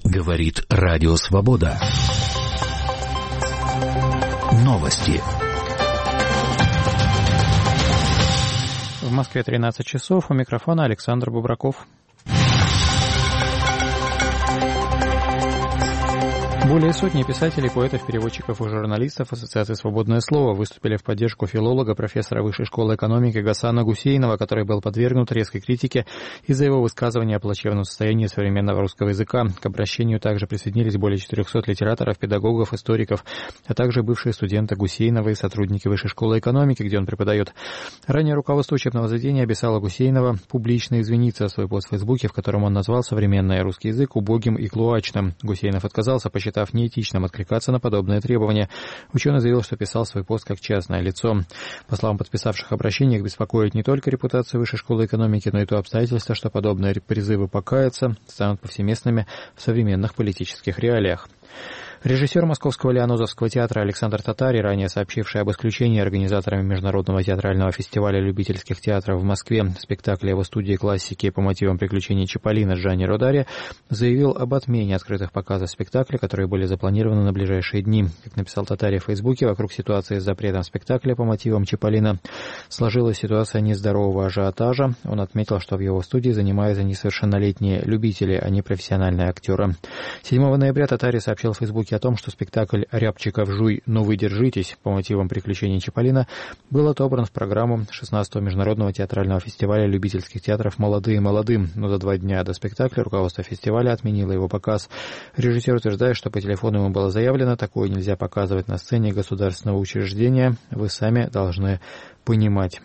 Говорит Радио Свобода. Новости. В Москве 13 часов. У микрофона Александр Бубраков. Более сотни писателей, поэтов, переводчиков и журналистов Ассоциации «Свободное слово» выступили в поддержку филолога, профессора Высшей школы экономики Гасана Гусейнова, который был подвергнут резкой критике из-за его высказывания о плачевном состоянии современного русского языка. К обращению также присоединились более 400 литераторов, педагогов, историков, а также бывшие студенты Гусейнова и сотрудники Высшей школы экономики, где он преподает. Ранее руководство учебного заведения обязало Гусейнова публично извиниться за свой пост в Фейсбуке, в котором он назвал современный русский язык убогим и клоачным. Гусейнов отказался, посчитав неэтичным откликаться на подобные требования. Ученый заявил, что писал свой пост как частное лицо. По словам подписавших обращение, их беспокоит не только репутация Высшей школы экономики, но и то обстоятельство, что подобные призывы покаяться станут повсеместными в современных политических реалиях. Режиссер Московского Лианозовского театра Александр Татари, ранее сообщивший об исключении организаторами Международного театрального фестиваля любительских театров в Москве спектакля его студии классики по мотивам приключений Чиполлино Джанни Родари, заявил об отмене открытых показов спектакля, которые были запланированы на ближайшие дни. Как написал Татари в Фейсбуке, вокруг ситуации с запретом спектакля по мотивам Чиполлино сложилась ситуация нездорового ажиотажа. Он отметил, что в его студии занимаются несовершеннолетние любители, а не профессиональные актеры. 7 ноября Татари сообщил в Фейсбуке о том, что спектакль «Рябчиков жуй, но вы держитесь» по мотивам приключений Чиполлино был отобран в программу 16-го Международного театрального фестиваля любительских театров «Молодые молодым», но за 2 дня до спектакля руководство фестиваля отменило его показ. Режиссер утверждает, что по телефону ему было заявлено: такое нельзя показывать на сцене государственного учреждения, вы сами должны понимать.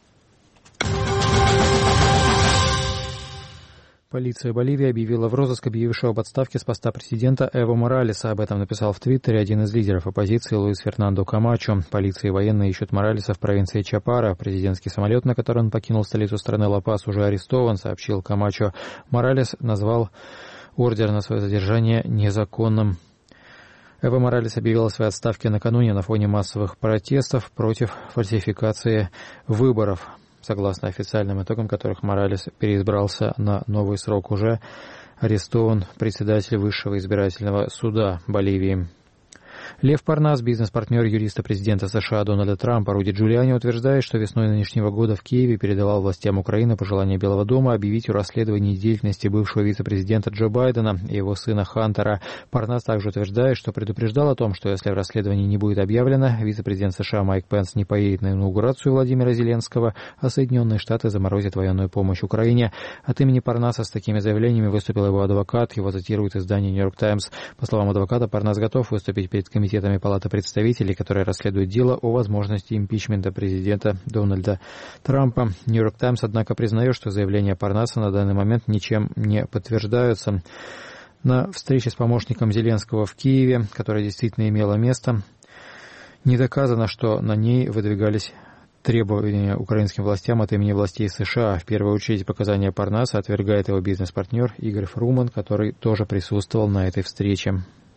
Полиция Боливии объявила в розыск объявившего об отставке с поста президента Эво Моралеса. Об этом написал в Твиттере один из лидеров оппозиции Луис Фернандо Камачо. Полиция и военные ищут Моралеса в провинции Чапара. Президентский самолет, на который он покинул столицу страны Ла-Пас, уже арестован, сообщил Камачо. Моралес назвал ордер на свое задержание незаконным. Эво Моралес объявил о своей отставке накануне на фоне массовых протестов против фальсификации выборов. Согласно официальным итогам которых Моралес переизбрался на новый срок, уже арестован председатель Высшего избирательного суда Боливии. Лев Парнас, бизнес-партнер юриста президента США Дональда Трампа Руди Джулиани, утверждает, что весной нынешнего года в Киеве передавал властям Украины пожелание Белого дома объявить о расследовании деятельности бывшего вице-президента Джо Байдена и его сына Хантера. Парнас также утверждает, что предупреждал о том, что если расследование не будет объявлено, вице-президент США Майк Пенс не поедет на инаугурацию Владимира Зеленского, а Соединенные Штаты заморозят военную помощь Украине. От имени Парнаса с такими заявлениями выступил его адвокат, его цитирует издание «Нью-Йорк Таймс». По словам адвоката, Парнас готов выступить перед комитетами Палаты представителей, которые расследуют дело о возможности импичмента президента Дональда Трампа. «Нью-Йорк Таймс», однако, признает, что заявления Парнаса на данный момент ничем не подтверждаются. На встрече с помощником Зеленского в Киеве, которая действительно имела место, не доказано, что на ней выдвигались требования украинским властям от имени властей США. В первую очередь показания Парнаса отвергает его бизнес-партнер Игорь Фруман, который тоже присутствовал на этой встрече.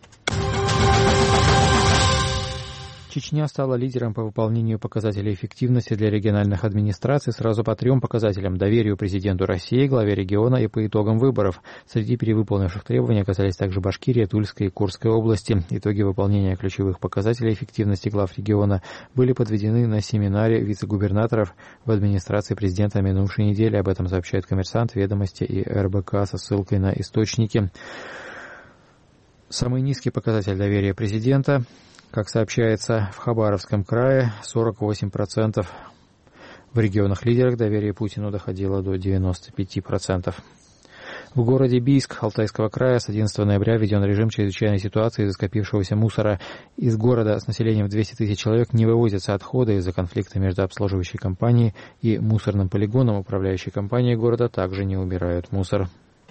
Чечня стала лидером по выполнению показателей эффективности для региональных администраций сразу по 3 показателям: доверию президенту России, главе региона и по итогам выборов. Среди перевыполнивших требований оказались также Башкирия, Тульская и Курская области. Итоги выполнения ключевых показателей эффективности глав региона были подведены на семинаре вице-губернаторов в администрации президента минувшей недели. Об этом сообщают «Коммерсант», «Ведомости» и РБК со ссылкой на источники. Самый низкий показатель доверия президента, как сообщается, в Хабаровском крае 48%. В регионах-лидерах доверие Путину доходило до 95%. В городе Бийск Алтайского края с 11 ноября введен режим чрезвычайной ситуации из-за скопившегося мусора. Из города с населением в 200 тысяч человек не вывозятся отходы из-за конфликта между обслуживающей компанией и мусорным полигоном. Управляющие компании города также не убирают мусор.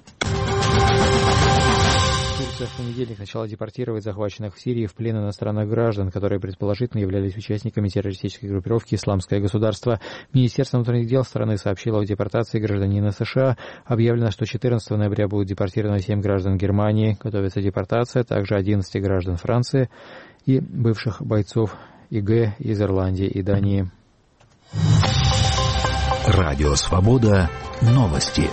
Турция в понедельник начала депортировать захваченных в Сирии в плен иностранных граждан, которые предположительно являлись участниками террористической группировки «Исламское государство». Министерство внутренних дел страны сообщило о депортации гражданина США. Объявлено, что 14 ноября будут депортированы 7 граждан Германии. Готовится депортация также 11 граждан Франции и бывших бойцов ИГ из Ирландии и Дании. Радио «Свобода». Новости.